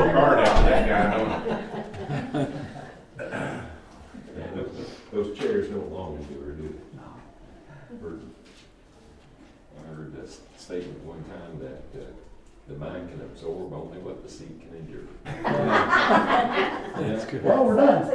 your heart out to that guy, don't you? Those chairs don't long endure, do they? I heard this statement one time that the mind can absorb only what the seat can endure. That's good. Well, we're done.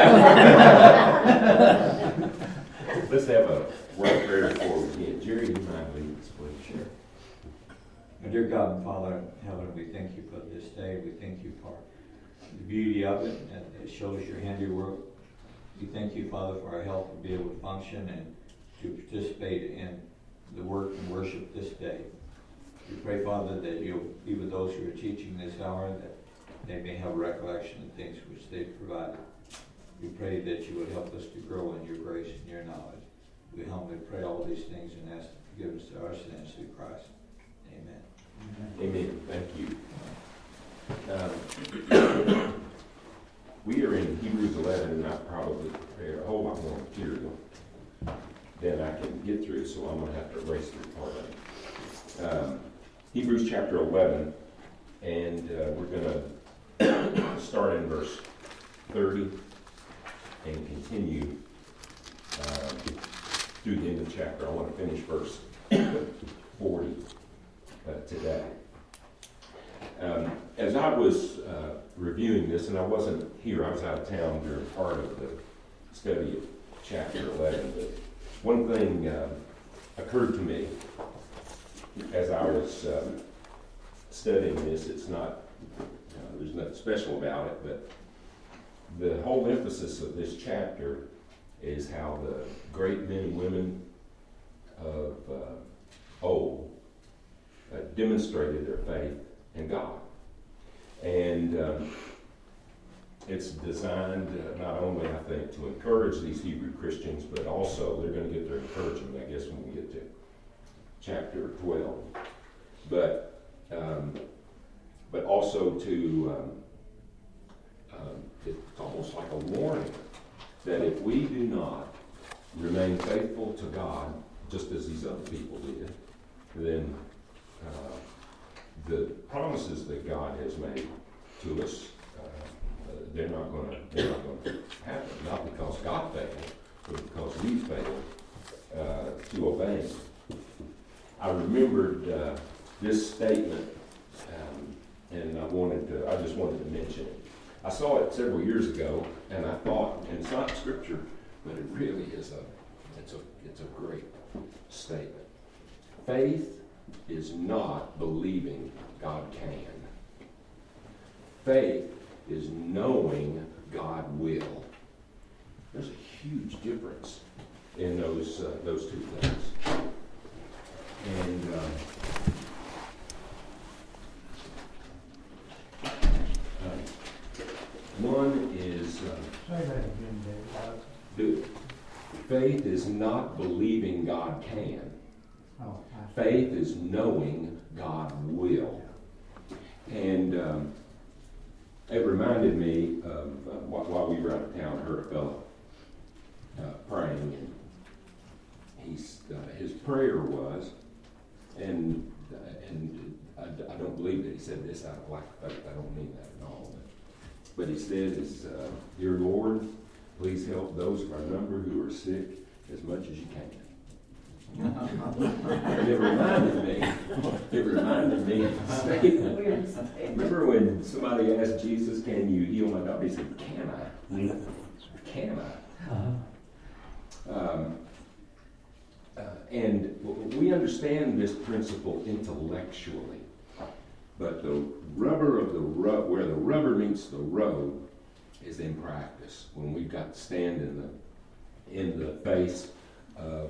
Let's have a word of prayer before we begin. Jerry, you mind leading us, please? Sure. Dear God and Father in heaven, we thank you for this day. We thank you for the beauty of it, and it shows your handiwork. We thank you, Father, for our health to be able to function and to participate in the work and worship this day. We pray, Father, that you'll be with those who are teaching this hour, that they may have a recollection of things which they've provided. We pray that you would help us to grow in your grace and your knowledge. We humbly pray all these things and ask forgiveness of our sins through Christ. Amen. Amen. Thank you. We are in Hebrews 11, and I probably prepared a whole lot more material than I can get through, so I'm going to have to race through part of it. Hebrews chapter 11, and we're going to start in verse 30 and continue through the end of the chapter. I want to finish verse 40 today. As I was reviewing this, and I wasn't here, I was out of town during part of the study of chapter 11, but one thing occurred to me as I was studying this. It's not, there's nothing special about it, but the whole emphasis of this chapter is how the great men and women of old demonstrated their faith in God. And it's designed not only, I think, to encourage these Hebrew Christians, but also they're going to get their encouragement, I guess, when we get to chapter 12. But also to, it's almost like a warning that if we do not remain faithful to God, just as these other people did, then the promises that God has made to us, they're not going to happen. Not because God failed, but because we failed to obey Him. I remembered this statement, and I just wanted to mention it. I saw it several years ago, and I thought, and it's not scripture, but it really is it's a great statement. Faith is not believing God can. Faith is knowing God will. There's a huge difference in those two things. And one is faith is not believing God can. Faith is knowing God will. And it reminded me of while we were out of town, I heard a fellow praying, and his prayer was, and I don't believe that he said this out of lack of faith. I don't mean that at all. But he said, "Dear Lord, please help those of our number who are sick as much as you can." And it reminded me of a statement. Remember when somebody asked Jesus, "Can you heal my daughter?" He said, "Can I? Can I?" And we understand this principle intellectually, but the rubber of the road, where the rubber meets the road, is in practice. When we've got to stand in the face of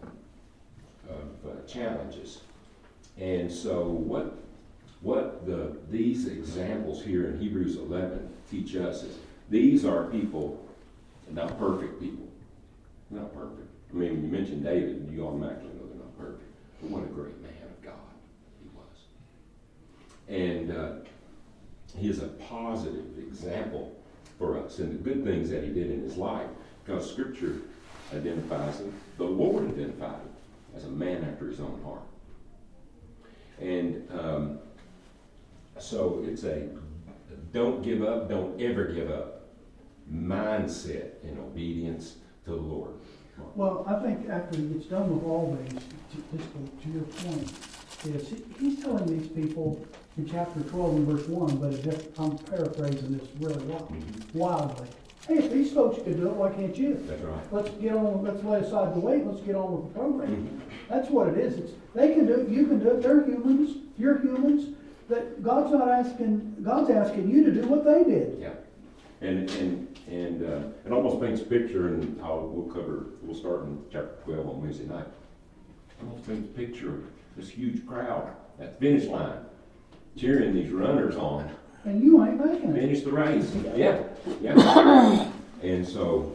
challenges. And so what these examples here in Hebrews 11 teach us is these are people, not perfect people. Not perfect. I mean, when you mention David, you automatically know they're not perfect. But what a great man of God he was. And he is a positive example for us in the good things that he did in his life, because Scripture identifies him, the Lord identified him as a man after his own heart. And so it's a don't give up, don't ever give up mindset in obedience to the Lord. Well, I think after he gets done with all these, just to your point, is he's telling these people in chapter 12 and verse 1, but I'm paraphrasing this really wildly. Hey, if these folks could do it, why can't you? That's right. Let's lay aside the weight, let's get on with the program. That's what it is. They can do it, you can do it, they're humans, you're humans. That God's asking you to do what they did. Yeah. And it almost paints a picture, and we'll start in chapter 12 on Wednesday night. It almost paints a picture of this huge crowd at the finish line, cheering these runners on. And you ain't making it. Finish the race. Yeah. And so,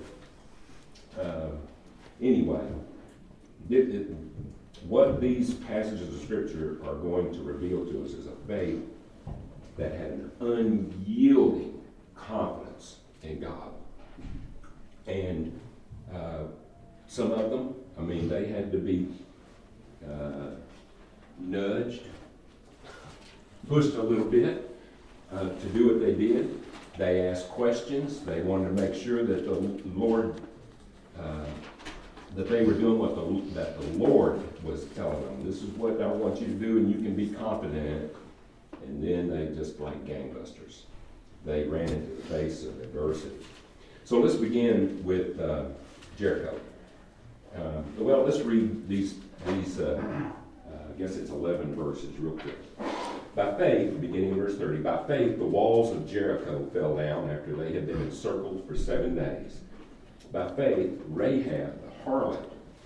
anyway, what these passages of Scripture are going to reveal to us is a faith that had an unyielding confidence in God. And some of them, they had to be nudged, pushed a little bit to do what they did. They asked questions. They wanted to make sure that the Lord, that they were doing that the Lord was telling them. This is what I want you to do, and you can be confident in it. And then they just like gangbusters. They ran into the face of adversity. So let's begin with Jericho. Let's read these I guess it's 11 verses real quick. By faith, beginning in verse 30, by faith the walls of Jericho fell down after they had been encircled for 7 days. By faith, Rahab, the harlot,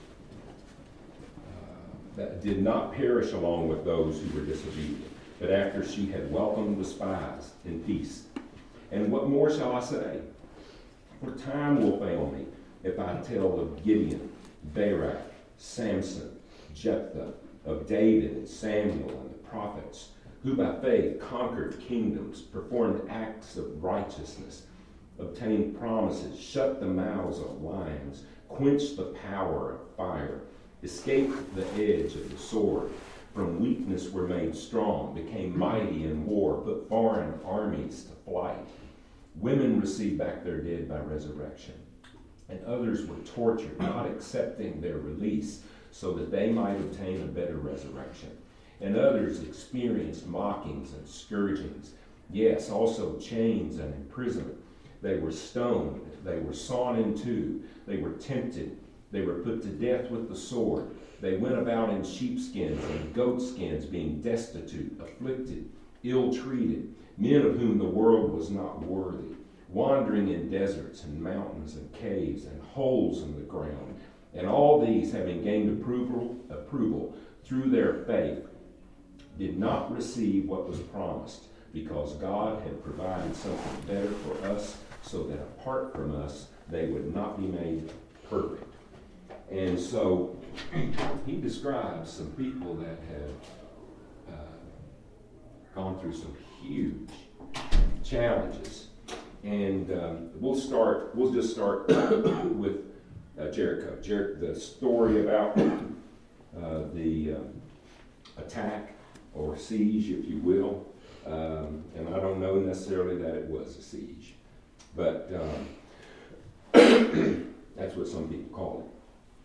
that did not perish along with those who were disobedient, but after she had welcomed the spies in peace. And what more shall I say? For time will fail me if I tell of Gideon, Barak, Samson, Jephthah, of David and Samuel and the prophets, who by faith conquered kingdoms, performed acts of righteousness, obtained promises, shut the mouths of lions, quenched the power of fire, escaped the edge of the sword, from weakness were made strong, became mighty in war, put foreign armies to flight. Women received back their dead by resurrection, and others were tortured, not accepting their release, so that they might obtain a better resurrection. And others experienced mockings and scourgings, yes, also chains and imprisonment. They were stoned, they were sawn in two, they were tempted, they were put to death with the sword. They went about in sheepskins and goatskins, being destitute, afflicted, ill-treated, men of whom the world was not worthy, wandering in deserts and mountains and caves and holes in the ground. And all these, having gained approval through their faith, did not receive what was promised, because God had provided something better for us, so that apart from us, they would not be made perfect. And so he describes some people that have gone through some huge challenges. And we'll just start with Jericho. The story about the attack or siege, if you will. And I don't know necessarily that it was a siege, but that's what some people call it.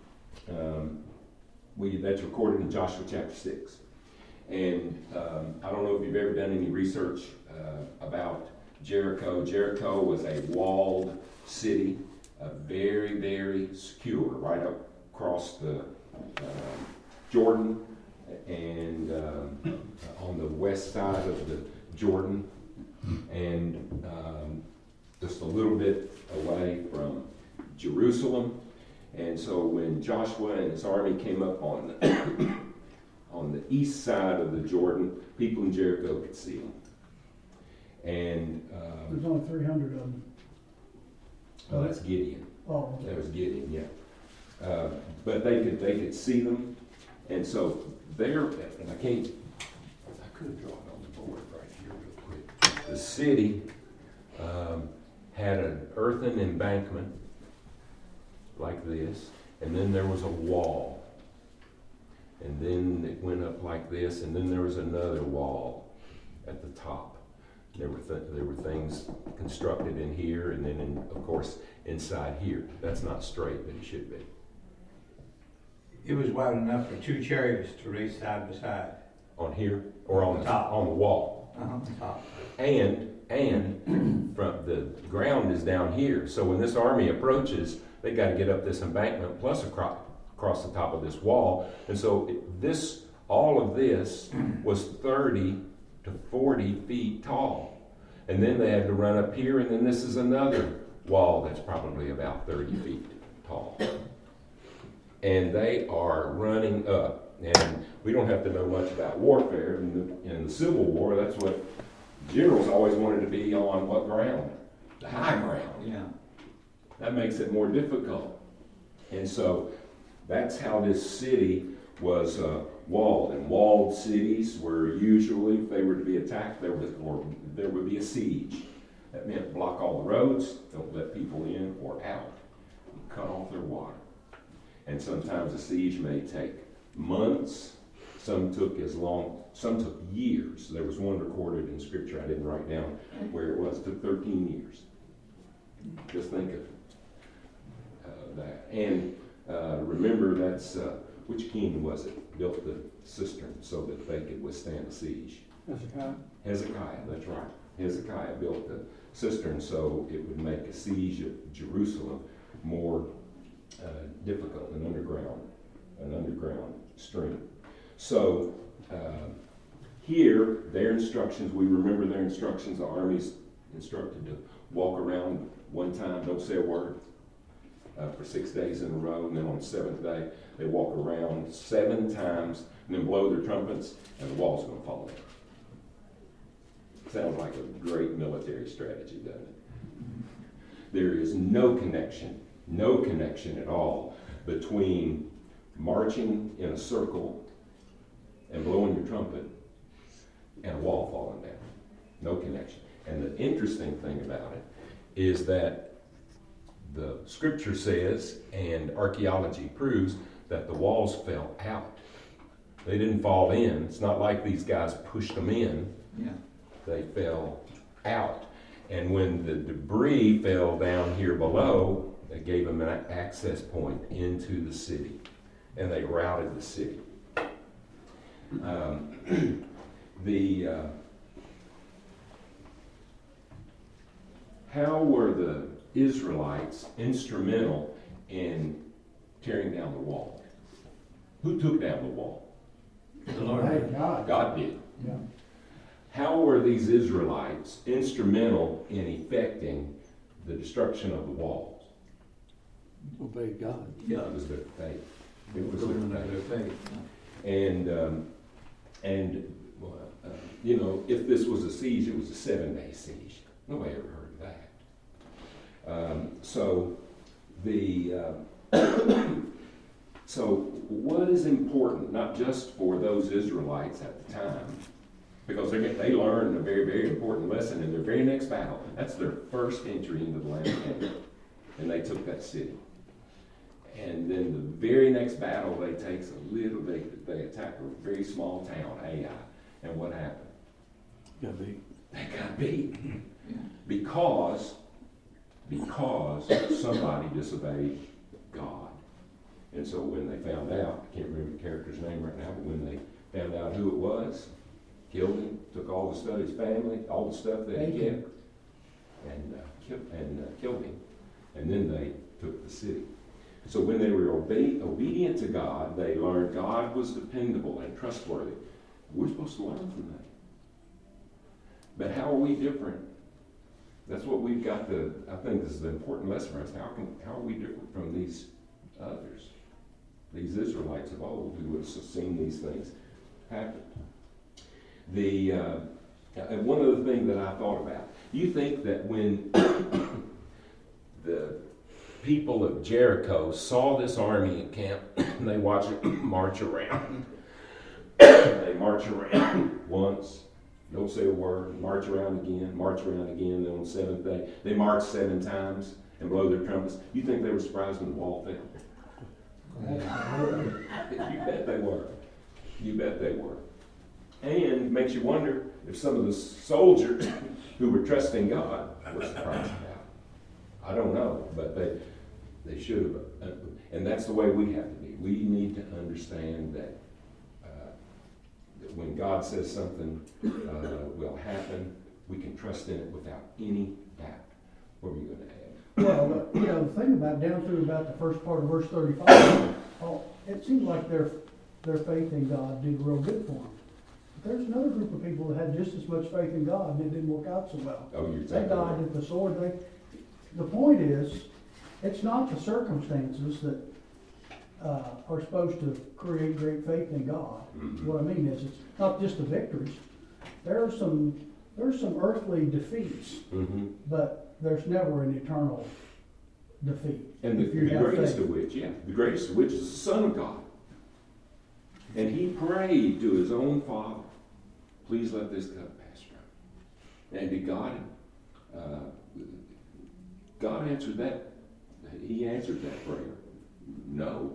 That's recorded in Joshua chapter 6. And I don't know if you've ever done any research about Jericho. Jericho was a walled city, very, very secure, right up across the Jordan and on the west side of the Jordan, and just a little bit away from Jerusalem. And so when Joshua and his army came up on the east side of the Jordan, people in Jericho could see them. And there's only 300 of them. Oh, that's Gideon. Oh, That was Gideon, yeah. But they could see them, and so there. And I could draw it on the board right here real quick. The city had an earthen embankment like this, and then there was a wall, and then it went up like this, and then there was another wall at the top. There were things constructed in here, and then, of course, inside here. That's not straight, but it should be. It was wide enough for 2 chariots to race side by side. On here, or on the Top. on the wall. Top. And from the ground is down here. So when this army approaches, they got to get up this embankment plus across the top of this wall. And so all of this was 30 to 40 feet tall. And then they had to run up here, and then this is another wall that's probably about 30 feet tall. And they are running up. And we don't have to know much about warfare. In the Civil War, that's what generals always wanted to be on what ground? The high ground. Yeah. That makes it more difficult. And so that's how this city was walled. And walled cities were usually, if they were to be attacked, there would be a siege. That meant block all the roads, don't let people in or out, cut off their water. And sometimes a siege may take months. Some took years. There was one recorded in Scripture I didn't write down where it was. It took 13 years. Just think of that. And remember, that's which king was it? Built the cistern so that they could withstand a siege. Hezekiah, that's right. Hezekiah built the cistern so it would make a siege of Jerusalem more difficult, an underground stream. So here, their instructions, we remember their instructions. The army's instructed to walk around one time, don't say a word, for 6 days in a row. And then on the 7th day, they walk around 7 times and then blow their trumpets, and the wall's going to fall down. Sounds like a great military strategy, doesn't it? There is no connection at all between marching in a circle and blowing your trumpet and a wall falling down. No connection. And the interesting thing about it is that the Scripture says, and archaeology proves, that the walls fell out. They didn't fall in. It's not like these guys pushed them in. Yeah. They fell out. And when the debris fell down here below, they gave them an access point into the city. And they routed the city. How were the Israelites instrumental in tearing down the wall? Who took down the wall? The Lord. Hey, God. God did. Yeah. How were these Israelites instrumental in effecting the destruction of the walls? Obey God. Yeah. It was their faith. It was Building their of faith. their faith. And you know, if this was a siege, it was a 7-day siege. Nobody ever heard of that. So what is important, not just for those Israelites at the time, because they learned a very, very important lesson in their very next battle. That's their first entry into the land of Canaan. And they took that city. And then the very next battle they take they attack a very small town, Ai. And what happened? Got beat. They got beat. Yeah. Because somebody disobeyed God. And so when they found out, I can't remember the character's name right now, but when they found out who it was, killed him, took all the stuff, his family, all the stuff that he kept, and killed him. And then they took the city. So when they were obedient to God, they learned God was dependable and trustworthy. We're supposed to learn from that. But how are we different? That's what we've got to, I think this is the important lesson for us. How are we different from these others? These Israelites of old who would have seen these things happen. And one other thing that I thought about, you think that when the people of Jericho saw this army in camp, and they watch it march around. They march around once, don't say a word, march around again, then on the 7th day, they march 7 times and blow their trumpets. You think they were surprised when the wall fell? You bet they were. You bet they were. And it makes you wonder, if some of the soldiers who were trusting God were surprised about it. I don't know, but they should have. And that's the way we have to be. We need to understand that when God says something will happen, we can trust in it without any doubt. What were you going to add? Well, the thing about down through about the first part of verse 35, it seems like their faith in God did real good for them. But there's another group of people that had just as much faith in God and it didn't work out so well. Oh, you're They exactly died right. at the sword. The point is, it's not the circumstances that are supposed to create great faith in God. Mhm. What I mean is, it's not just the victories. There's some earthly defeats, Mm-hmm. but there's never an eternal defeat. And If you the have greatest faith. of which, the greatest of which is the Son of God. And he prayed to his own Father, please let this cup pass from me. And did God answered that? He answered that prayer. No.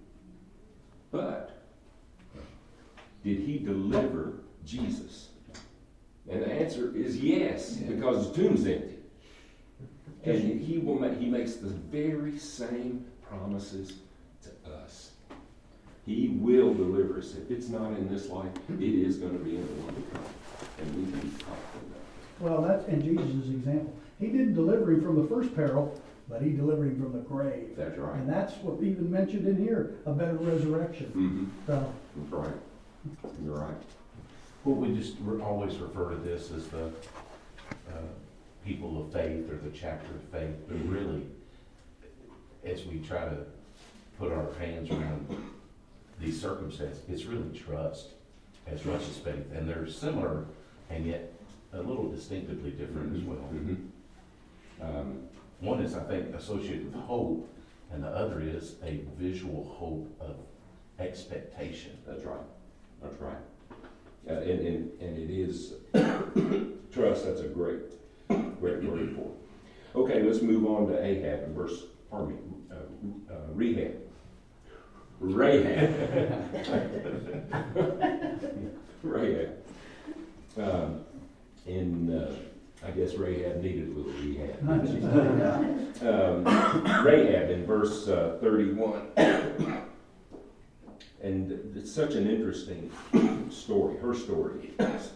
But did he deliver Jesus? And the answer is yes, because the tomb's empty. And he makes the very same promises to us. He will deliver us. If it's not in this life, it is going to be in the one to come. And we can be confident of Well, that's in Jesus' example. He didn't deliver him from the first peril, but he delivered him from the grave. it. That's right. And that's what even mentioned in here, a better resurrection. Mm-hmm. So, That's right. You're right. Well, we just always refer to this as the people of faith or the chapter of faith, but really, as we try to put our hands around these circumstances, it's really trust as much as faith. And they're similar and yet a little distinctively different as well. Mm-hmm. One is, I think, associated with hope, and the other is a visual hope of expectation. That's right. That's right. And it is trust. That's a great word for it. Okay, let's move on to Rahab. Rahab. I guess Rahab needed a little rehab. Rahab in verse 31. And it's such an interesting story, her story.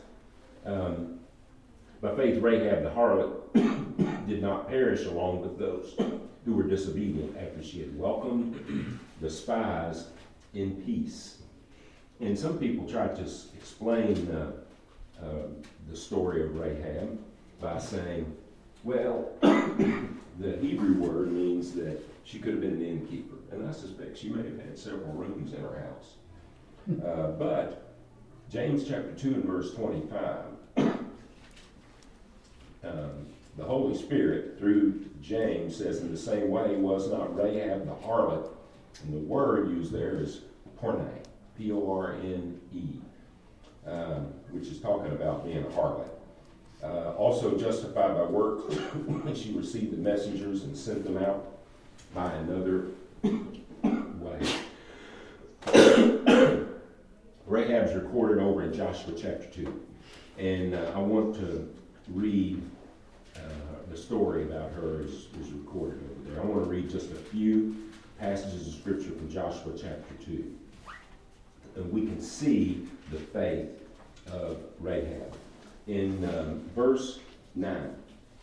By faith, Rahab the harlot did not perish along with those who were disobedient after she had welcomed the spies in peace. And some people try to explain the story of Rahab by saying, well, the Hebrew word means that she could have been an innkeeper. And I suspect she may have had several rooms in her house. But James chapter 2 and verse 25, the Holy Spirit through James says, in the same way was not Rahab the harlot, and the word used there is porne, P-O-R-N-E, which is talking about being a harlot. Also justified by works when she received the messengers and sent them out by another way. Rahab's recorded over in Joshua chapter 2. And I want to read the story about her is recorded over there. I want to read just a few passages of scripture from Joshua chapter 2. And we can see the faith of Rahab. In verse 9,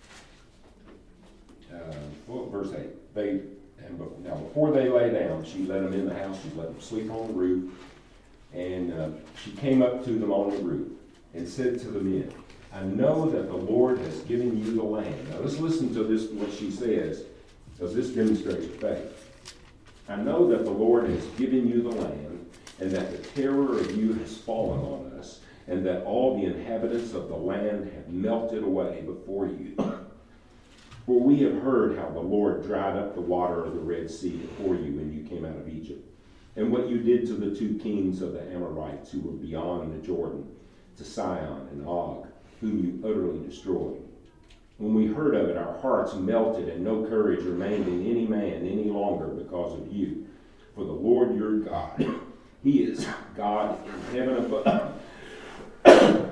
verse 8, now before they lay down, she let them in the house, she let them sleep on the roof, and she came up to them on the roof and said to the men, I know that the Lord has given you the land. Now let's listen to this, what she says, because this demonstrates faith. I know that the Lord has given you the land, and that the terror of you has fallen on us, and that all the inhabitants of the land have melted away before you. For we have heard how the Lord dried up the water of the Red Sea before you when you came out of Egypt, and what you did to the 2 kings of the Amorites who were beyond the Jordan, to Sihon and Og, whom you utterly destroyed. When we heard of it, our hearts melted, and no courage remained in any man any longer because of you. For the Lord your God, He is God in heaven above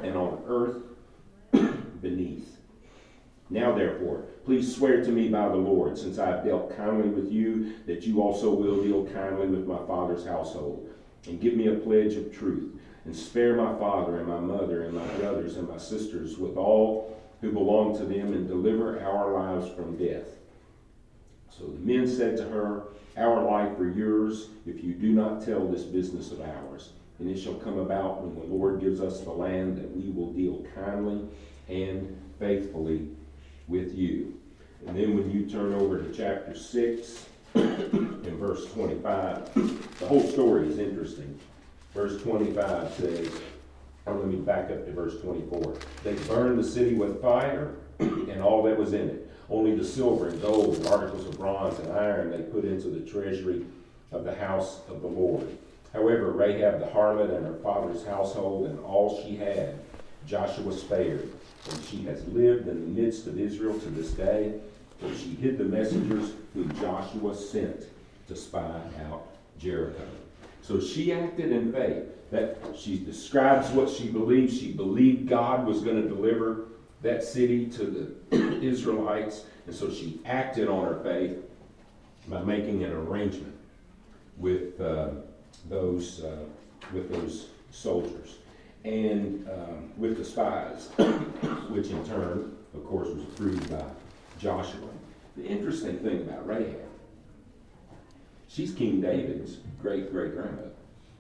and on earth beneath. Now therefore, please swear to me by the Lord, since I have dealt kindly with you, that you also will deal kindly with my father's household, and give me a pledge of truth, and spare my father and my mother and my brothers and my sisters with all who belong to them, and deliver our lives from death. So the men said to her, our life or yours, if you do not tell this business of ours. And it shall come about when the Lord gives us the land that we will deal kindly and faithfully with you. And then when you turn over to chapter 6 and verse 25, the whole story is interesting. Verse 25 says, let me back up to verse 24. They burned the city with fire and all that was in it. Only the silver and gold and articles of bronze and iron they put into the treasury of the house of the Lord. However, Rahab the harlot and her father's household and all she had, Joshua spared. And she has lived in the midst of Israel to this day, for she hid the messengers whom Joshua sent to spy out Jericho. So she acted in faith. That she describes what she believed. She believed God was going to deliver that city to the Israelites, and so she acted on her faith by making an arrangement with those soldiers and with the spies, which in turn, of course, was approved by Joshua. The interesting thing about Rahab, she's King David's great-great-grandmother.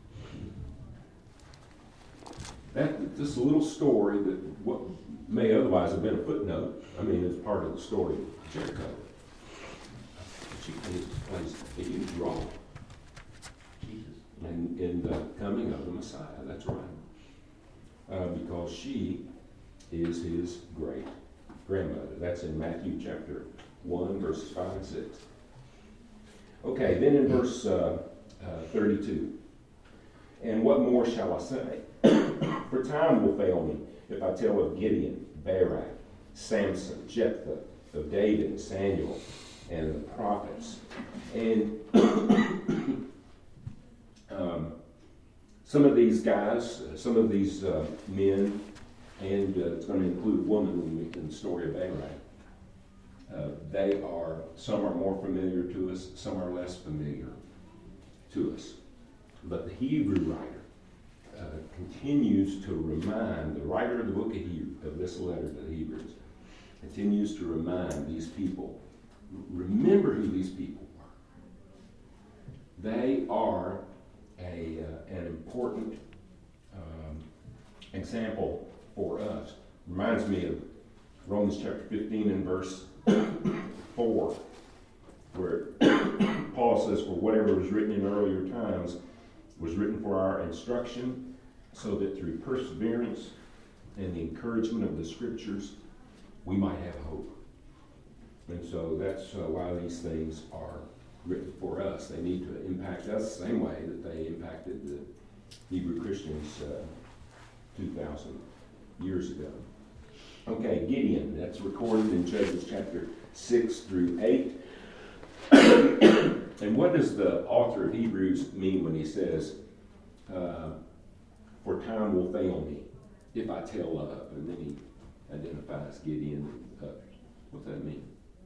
This little story that what may otherwise have been a footnote, I mean, it's part of the story of Jericho. She plays a huge role in the coming of the Messiah. That's right. Because she is his great-grandmother. That's in Matthew chapter 1, verses 5 and 6. Okay, then in verse 32. And what more shall I say? For time will fail me if I tell of Gideon, Barak, Samson, Jephthah, of David and Samuel, and the prophets. And some of these guys, some of these men, and it's going to include a woman in the story of Barak, some are more familiar to us, some are less familiar to us. But the Hebrew writer continues to remind, the writer of the book of this letter to the Hebrews, continues to remind these people, remember who these people were. They are an important example for us. Reminds me of Romans chapter 15 and verse 4, where Paul says, for whatever was written in earlier times was written for our instruction, so that through perseverance and the encouragement of the Scriptures, we might have hope. And so that's why these things are written for us. They need to impact us the same way that they impacted the Hebrew Christians 2,000 years ago. Okay, Gideon, that's recorded in Judges chapter 6 through 8. And what does the author of Hebrews mean when he says, for time will fail me if I tell of, and then he identifies Gideon and others. What's that mean?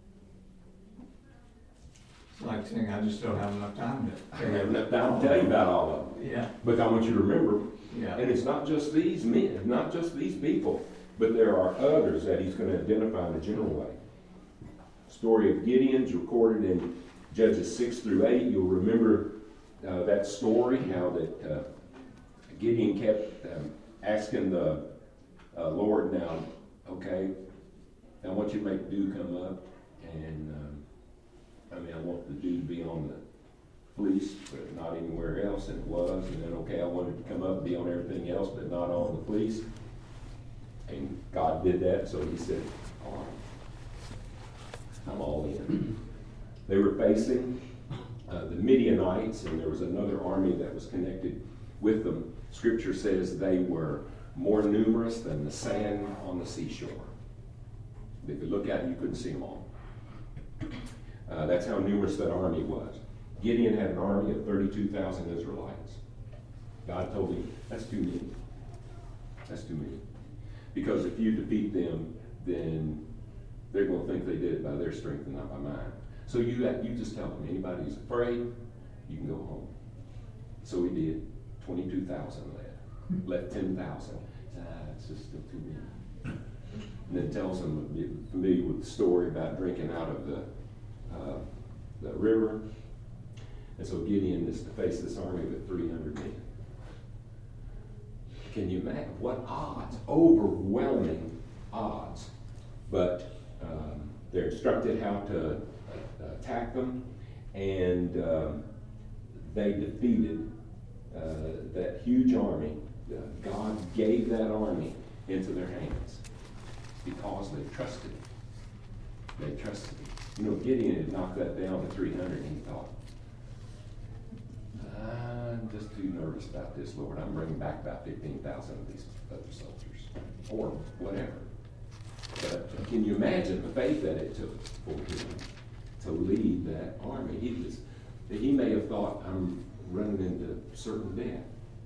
It's like saying, I just don't have enough time I have enough time to tell you about all of them. Yeah. But I want you to remember, Yeah. and it's not just these men, not just these people, but there are others that he's going to identify in a general way. The story of Gideon's recorded in Judges 6 through 8. You'll remember that story, how that Gideon kept asking the Lord, now, okay, I want you to make dew come up, and I want the dew to be on the fleece, but not anywhere else, and it was. And then, okay, I wanted it to come up and be on everything else, but not on the fleece. And God did that, so he said, all right, I'm all in. They were facing the Midianites, and there was another army that was connected with them. Scripture says they were more numerous than the sand on the seashore. If you look at it, you couldn't see them all. That's how numerous that army was. Gideon had an army of 32,000 Israelites. God told him, that's too many. That's too many. Because if you defeat them, then they're gonna think they did it by their strength and not by mine. So you just tell them, anybody who's afraid, you can go home. So we did. 22,000 left 10,000. It's just still too many. And then tells them, be familiar with the story about drinking out of the river. And so Gideon is to face this army with 300 men. Can you imagine what odds? Overwhelming odds. But they're instructed how to attack them, and they defeated that huge army. God gave that army into their hands because they trusted him. They trusted him. You know, Gideon had knocked that down to 300, and he thought, I'm just too nervous about this, Lord. I'm bringing back about 15,000 of these other soldiers, or whatever. But can you imagine the faith that it took for him to lead that army? He may have thought, I'm running into certain death.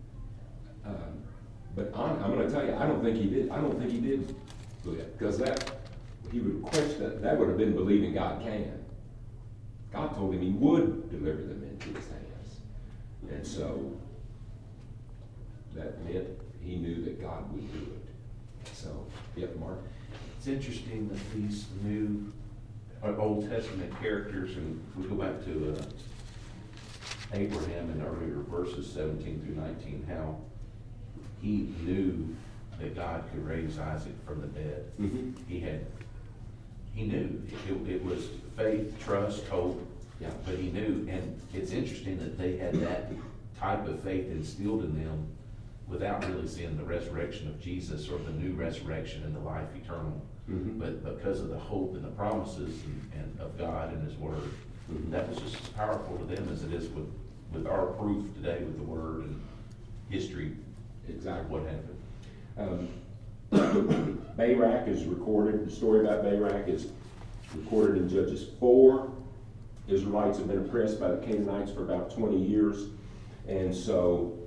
But I'm going to tell you, I don't think he did. I don't think he did do it, because he would question that would have been believing God can. God told him he would deliver them into his hands. And so that meant he knew that God would do it. So, yep, Mark. It's interesting that these new Old Testament characters, and we go back to Abraham in earlier verses 17 through 19, how he knew that God could raise Isaac from the dead. Mm-hmm. He knew. It was faith, trust, hope. Yeah. But he knew, and it's interesting that they had that type of faith instilled in them without really seeing the resurrection of Jesus or the new resurrection and the life eternal. Mm-hmm. But because of the hope and the promises and of God and his word, Mm-hmm. that was just as powerful to them as it is with our proof today with the word and history. Exactly. What happened. Barak is recorded. The story about Barak is recorded in Judges 4. Israelites have been oppressed by the Canaanites for about 20 years. And so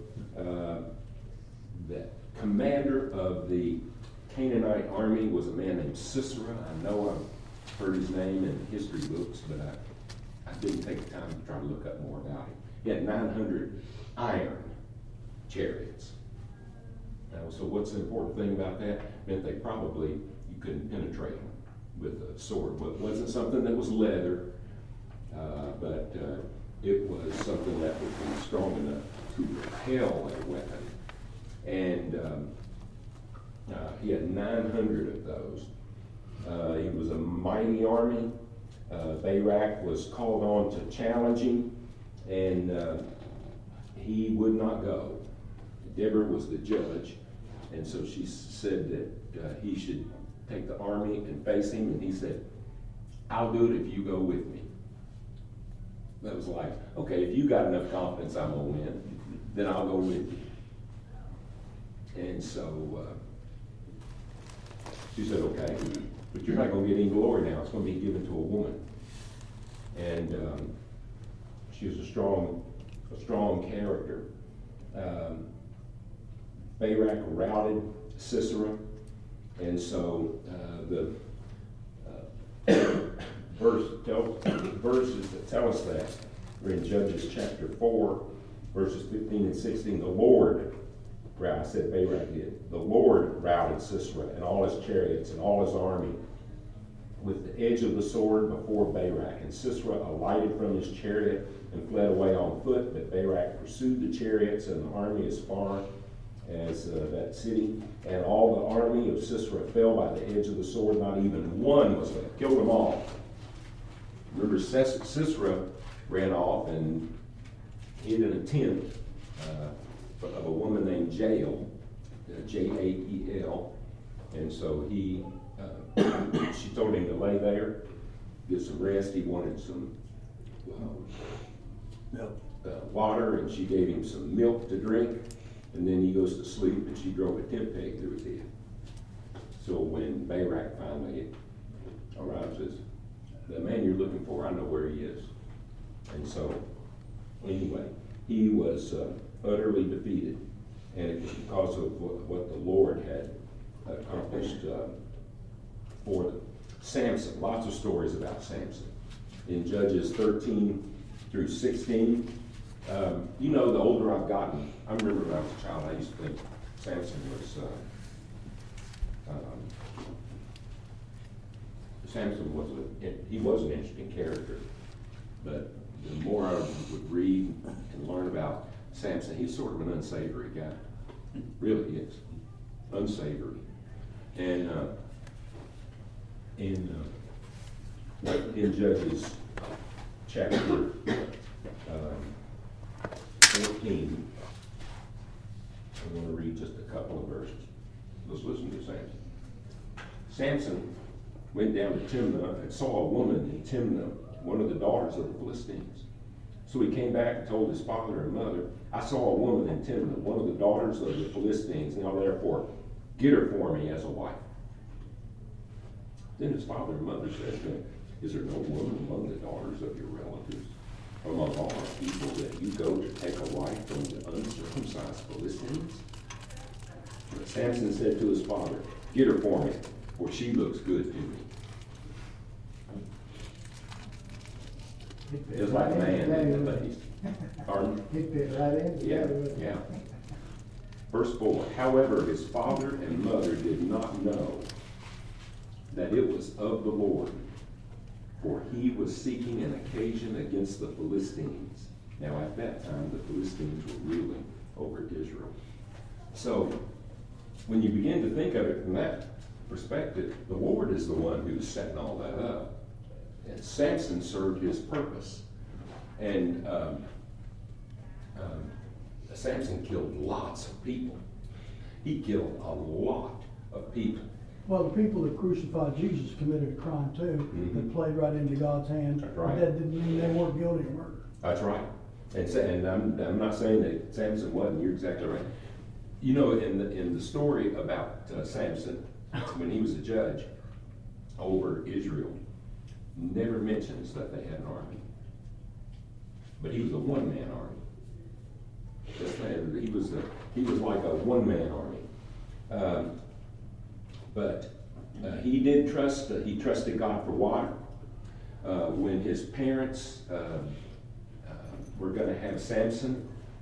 the commander of the Canaanite army was a man named Sisera. I know I've heard his name in history books, but I didn't take the time to try to look up more about him. He had 900 iron chariots. Now, so what's the important thing about that? Meant you couldn't penetrate them with a sword. But it wasn't something that was leather, but it was something that would be strong enough to repel a weapon. And he had 900 of those. He was a mighty army. Barak was called on to challenge him, and he would not go. Deborah was the judge, and so she said that he should take the army and face him, and he said, I'll do it if you go with me. That was like, okay, if you got enough confidence I'm going to win, then I'll go with you. And so she said, okay, but you're not going to get any glory now. It's going to be given to a woman. And she was a strong character. Barak routed Sisera, and so the verses that tell us that are in Judges chapter 4, verses 15 and 16. The Lord, I said Barak did, the Lord routed Sisera and all his chariots and all his army with the edge of the sword before Barak. And Sisera alighted from his chariot and fled away on foot, but Barak pursued the chariots and the army as far as that city. And all the army of Sisera fell by the edge of the sword. Not even one was left. Killed them all. Remember, Sisera ran off and hid in a tent of a woman named Jael, Jael. And so she told him to lay there, get some rest. He wanted some water, and she gave him some milk to drink. And then he goes to sleep, and she drove a tent peg through his head. So when Barak finally arrives, says, the man you're looking for, I know where he is. And so, anyway, he was utterly defeated. And it was because of what the Lord had accomplished for them. Samson, lots of stories about Samson. In Judges 13 through 16, you know, the older I've gotten, I remember when I was a child, I used to think Samson was an interesting character. But the more I would read and learn about Samson, he's sort of an unsavory guy. Really is. Unsavory. And in Judges chapter 14, I'm going to read just a couple of verses. Let's listen to Samson. Samson went down to Timnah and saw a woman in Timnah, one of the daughters of the Philistines. So he came back and told his father and mother, I saw a woman in Timnah, one of the daughters of the Philistines. Now therefore, get her for me as a wife. Then his father and mother said to him, is there no woman among the daughters of your relatives, among all our people, that you go to take a wife from the uncircumcised Philistines? But Samson said to his father, get her for me, for she looks good to me. Just like a man in the face. Pardon? He fit right in. Yeah. Verse 4, however, his father and mother did not know that it was of the Lord, for he was seeking an occasion against the Philistines. Now at that time, the Philistines were ruling over Israel. So, when you begin to think of it from that perspective, the Lord is the one who's setting all that up. And Samson served his purpose. And Samson killed lots of people. He killed a lot of people. Well, the people that crucified Jesus committed a crime too, that played right into God's hand. That's right. That didn't mean they weren't guilty of murder. That's right. And I'm not saying that Samson wasn't. You're exactly right. You know, in the story about Samson, when he was a judge over Israel, never mentions that they had an army. But he was a one-man army. He was like a one-man army. But he did trust. He trusted God for water. When his parents were going to have Samson,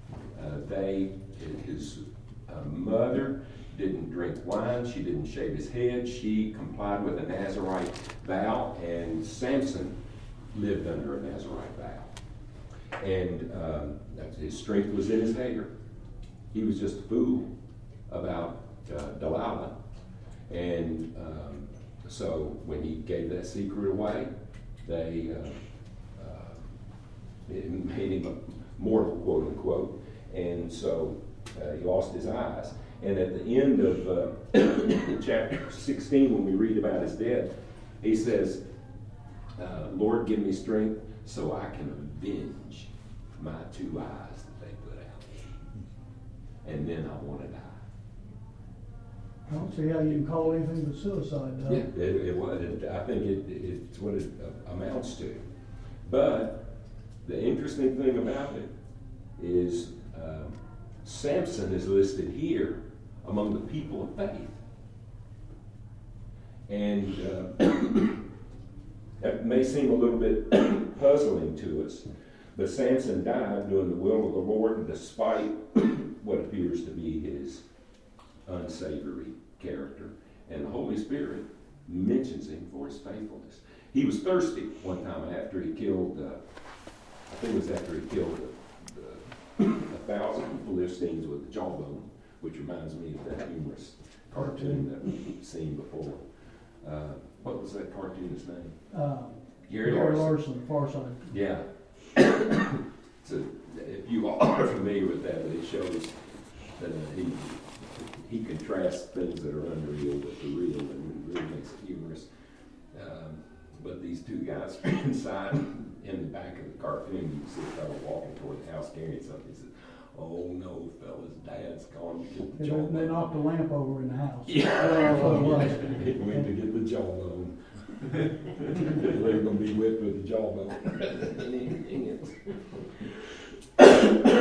his mother didn't drink wine. She didn't shave his head. She complied with a Nazirite vow, and Samson lived under a Nazirite vow. And his strength was in his hair. He was just a fool about Delilah. And so when he gave that secret away, it made him mortal, quote unquote. And so he lost his eyes. And at the end of chapter 16, when we read about his death, he says, Lord, give me strength so I can avenge my 2 eyes that they put out. And then I want to die. I don't see how you can call anything but suicide, though. Yeah, it was. I think it's what it amounts to. But the interesting thing about it is Samson is listed here among the people of faith. And that may seem a little bit puzzling to us, but Samson died doing the will of the Lord despite what appears to be his unsavory character. And the Holy Spirit mentions him for his faithfulness. He was thirsty one time after he killed, I think it was after he killed 1,000 Philistines with the jawbone, which reminds me of that humorous cartoon that we've seen before. What was that cartoonist's name? Gary Larson. Far Side. Yeah. So if you all are familiar with that, it shows that he contrasts things that are unreal with the real, and really makes it humorous. But these two guys inside, in the back of the cartoon, you can see a fellow walking toward the house carrying something. He says, "Oh no, fellas, Dad's gone to get the jawbone." They knocked a lamp over in the house. Yeah. He went to get the jawbone. They're going to be whipped with the jawbone.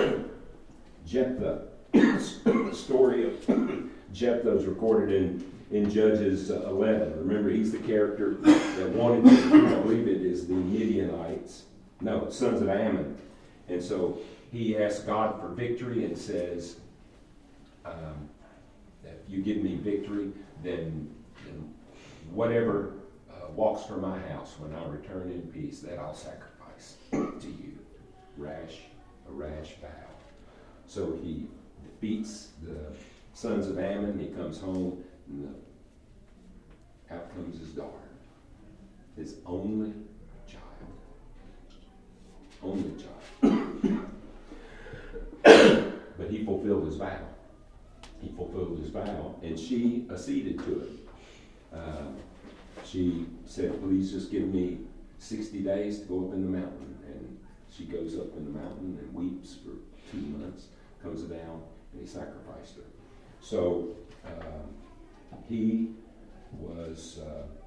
Jephthah. The story of Jephthah is recorded in in Judges 11. Remember, he's the character that wanted to, I believe it is the Midianites, no, sons of Ammon. And so he asks God for victory and says, if you give me victory, then whatever walks from my house when I return in peace, that I'll sacrifice to you. A rash vow. So he defeats the sons of Ammon. He comes home, and out comes his daughter, his only child. Only child. But he fulfilled his vow. He fulfilled his vow, and she acceded to it. She said, please just give me 60 days to go up in the mountain. And she goes up in the mountain and weeps for 2 months, comes down, and he sacrificed her. So he was,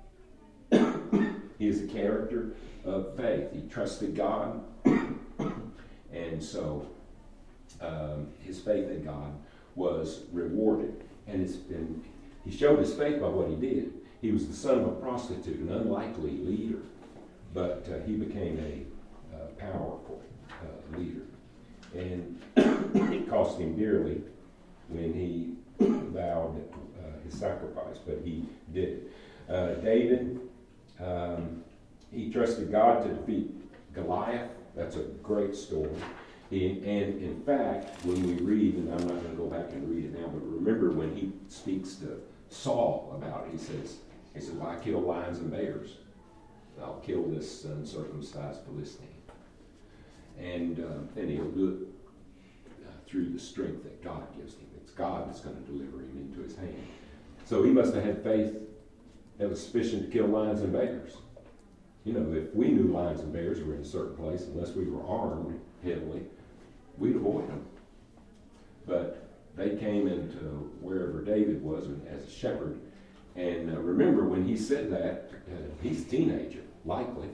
he is a character of faith. He trusted God, and so his faith in God was rewarded. And he showed his faith by what he did. He was the son of a prostitute, an unlikely leader, but he became a powerful leader. And it cost him dearly when he vowed his sacrifice, but he did it. David, he trusted God to defeat Goliath. That's a great story. And in fact, when we read, and I'm not going to go back and read it now, but remember when he speaks to Saul about it, he says, well, I kill lions and bears. I'll kill this uncircumcised Philistine. And he'll do it through the strength that God gives him. It's God that's going to deliver him into his hand. So he must have had faith that was sufficient to kill lions and bears. You know, if we knew lions and bears were in a certain place, unless we were armed heavily, we'd avoid them. But they came into wherever David was as a shepherd. And remember, when he said that, he's a teenager, likely.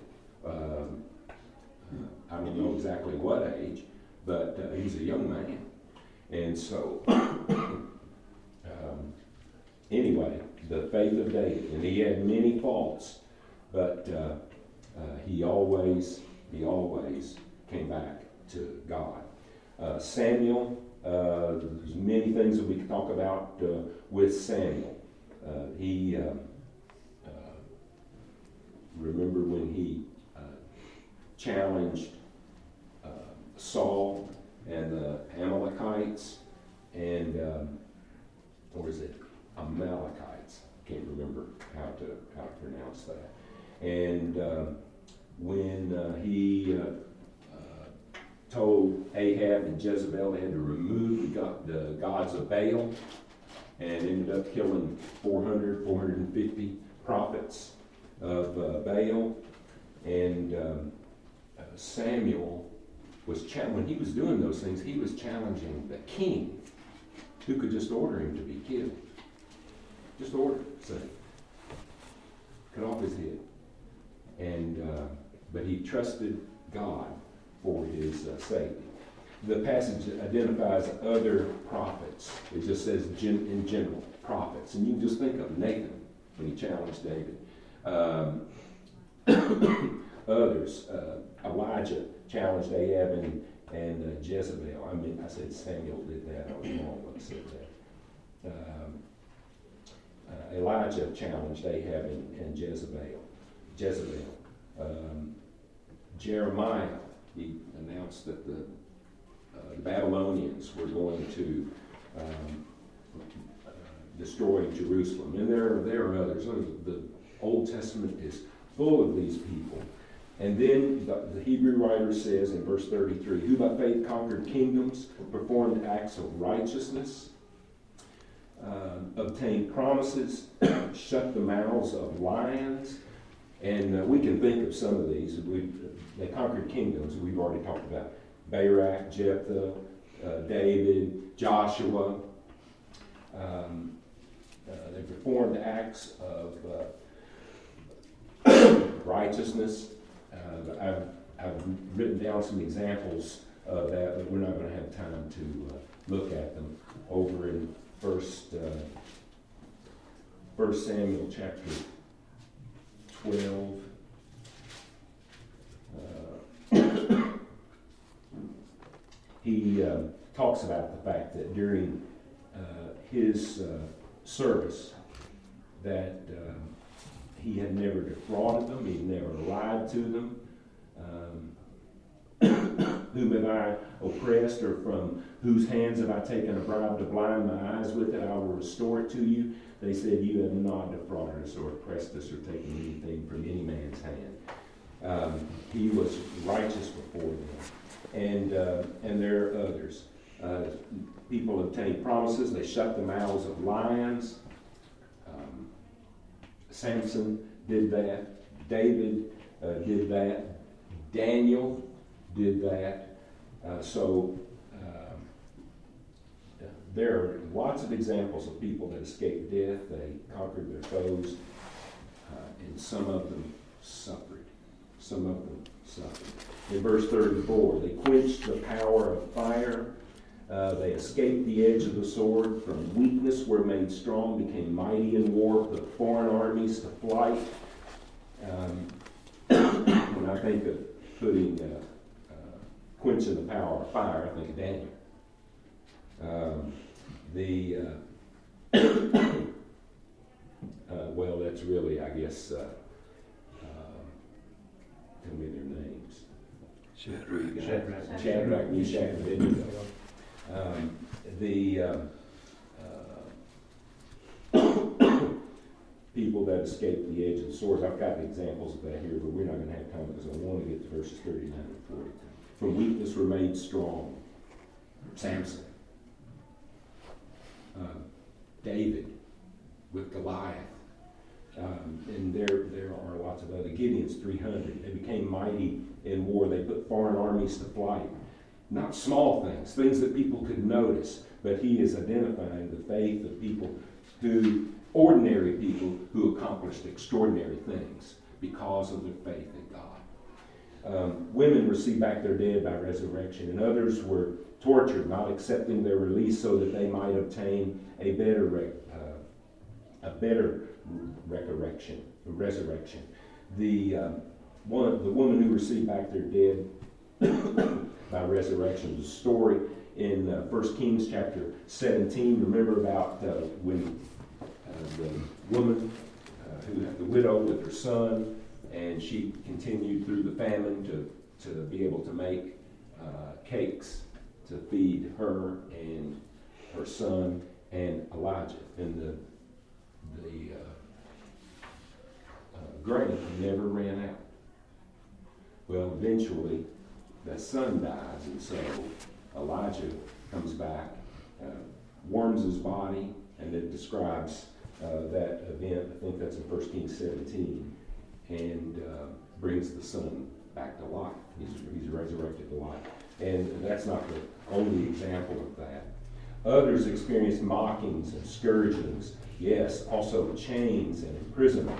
I don't know exactly what age, but he's a young man. And so, anyway, the faith of David. And he had many faults, but he always came back to God. Samuel, there's many things that we could talk about with Samuel. He remember when he challenged Saul and the Amalekites, and or is it Amalekites? Can't remember how to pronounce that. And when he told Ahab and Jezebel they had to remove the gods of Baal, and ended up killing 450 prophets of Baal. And Samuel was, when he was doing those things, he was challenging the king, who could just order him to be killed. Just order, say, cut off his head. And but he trusted God for his safety. The passage identifies other prophets. It just says in general, prophets. And you can just think of Nathan when he challenged David. Others, Elijah challenged Ahab and Jezebel. I said Samuel did that. I was wrong when I said that. Elijah challenged Ahab and Jezebel. Jeremiah, he announced that the Babylonians were going to destroy Jerusalem. And there are others. The Old Testament is full of these people. And then the Hebrew writer says in verse 33, who by faith conquered kingdoms, performed acts of righteousness, obtained promises, shut the mouths of lions. And we can think of some of these. They conquered kingdoms. We've already talked about Barak, Jephthah, David, Joshua. They performed acts of righteousness. I've written down some examples of that, but we're not going to have time to look at them. Over in 1 Samuel chapter 12. He talks about the fact that during his service that he had never defrauded them, he'd never lied to them. Whom have I oppressed, or from whose hands have I taken a bribe to blind my eyes with it? I will restore it to you. They said, you have not defrauded us or oppressed us or taken anything from any man's hand. He was righteous before them. And there are others. People obtained promises. They shut the mouths of lions. Samson did that. David did that. Daniel did that. There are lots of examples of people that escaped death. They conquered their foes, and some of them suffered. In verse 34, they quenched the power of fire. They escaped the edge of the sword. From weakness were made strong, became mighty in war, put foreign armies to flight. When I think of putting quenching the power of fire, I think of Daniel. Well, that's really, I guess, tell me their names. Shadrach, Meshach, and Abednego. People that escaped the edge of the sword. I've got examples of that here, but we're not going to have time because I want to get to verses 39 and 40. From weakness were made strong. Samson. David with Goliath. And there are lots of other. Gideon's 300. They became mighty in war. They put foreign armies to flight. Not small things that people could notice, but he is identifying the faith of people ordinary people who accomplished extraordinary things because of their faith in God. Women received back their dead by resurrection, and others were tortured, not accepting their release so that they might obtain a better resurrection. The woman who received back their dead by resurrection, the story in 1 Kings chapter 17. Remember about when the woman, the widow with her son, and she continued through the famine to be able to make cakes to feed her and her son and Elijah. And the grain never ran out. Well, eventually, the son dies, and so Elijah comes back, warms his body, and it describes that event. I think that's in 1 Kings 17, and brings the son back to life. He's resurrected to life. And that's not the only example of that. Others experienced mockings and scourgings. Yes, also chains and imprisonment.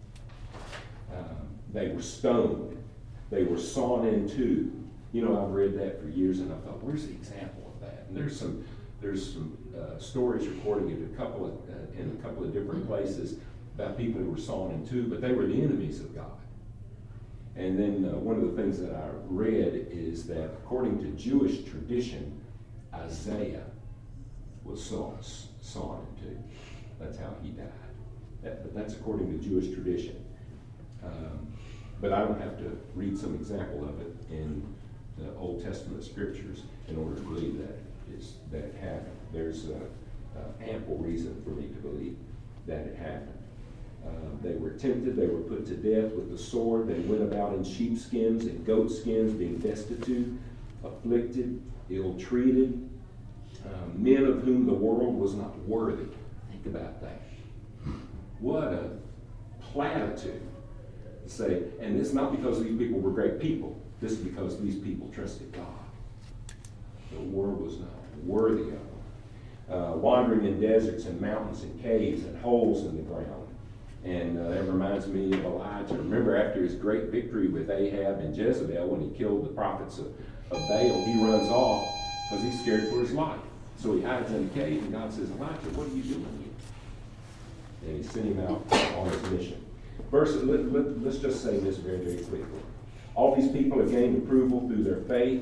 They were stoned. They were sawn in two. You know, I've read that for years, and I thought, where's the example of that? And there's some stories recorded in a couple of different places about people who were sawn in two, but they were the enemies of God. And then one of the things that I read is that according to Jewish tradition, Isaiah was sawn in two. That's how he died. But that's according to Jewish tradition. But I don't have to read some example of it in the Old Testament scriptures in order to believe that it happened. There's ample reason for me to believe that it happened. They were tempted, they were put to death with the sword, they went about in sheepskins and goatskins, being destitute, afflicted, ill-treated, men of whom the world was not worthy. Think about that. What a platitude to say, and it's not because these people were great people, this is because these people trusted God. The world was not worthy of them. Wandering in deserts and mountains and caves and holes in the ground. And that reminds me of Elijah. Remember, after his great victory with Ahab and Jezebel, when he killed the prophets of Baal, he runs off because he's scared for his life. So he hides in a cave, and God says, Elijah, what are you doing here? and he sent him out on his mission. First, let's just say this very, very quickly. All these people have gained approval through their faith,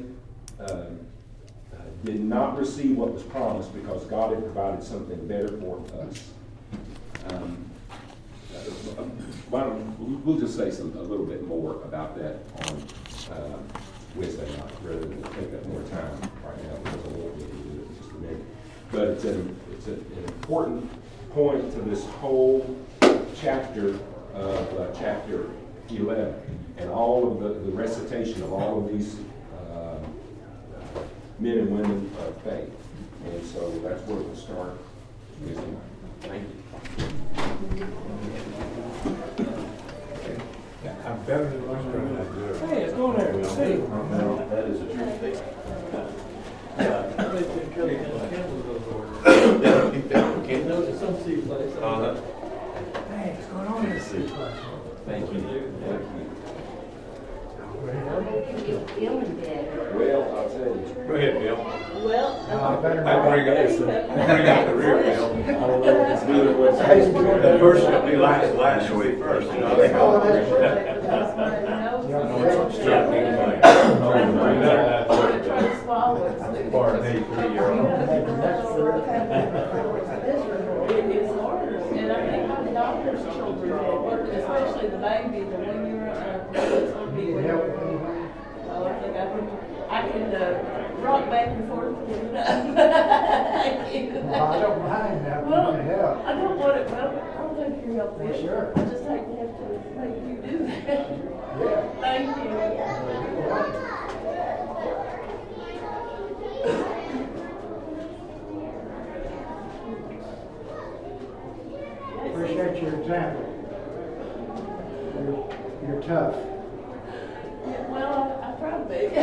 did not receive what was promised because God had provided something better for us. We'll just say a little bit more about that on Wednesday night, rather than take up more time right now, because I won't get into it in just a minute. But it's an important point to this whole chapter of chapter 11, and all of the recitation of all of these men and women of faith. And so that's where we'll start Wednesday night. Thank you. I'm better than most of them. Hey, it's going there. Hey. That is a true statement. Hey, what's going on in this city? Thank you. Well, I'll tell you. Go ahead, Bill. I better I not. bring out the rear, Bill. I don't know if it's neither was. The person will be last week first, you know. And I think my daughter's children had worked, especially the baby, the 1 year old. Need help with anything? I can rock back and forth with it. Thank you. Well, I don't mind that, Well, you can help. I don't want it, well, I'll take your help with it. Sure. I just hate to have to make you do that. Yeah. Thank you. Appreciate your example. You're tough. Yeah, well, I try to be.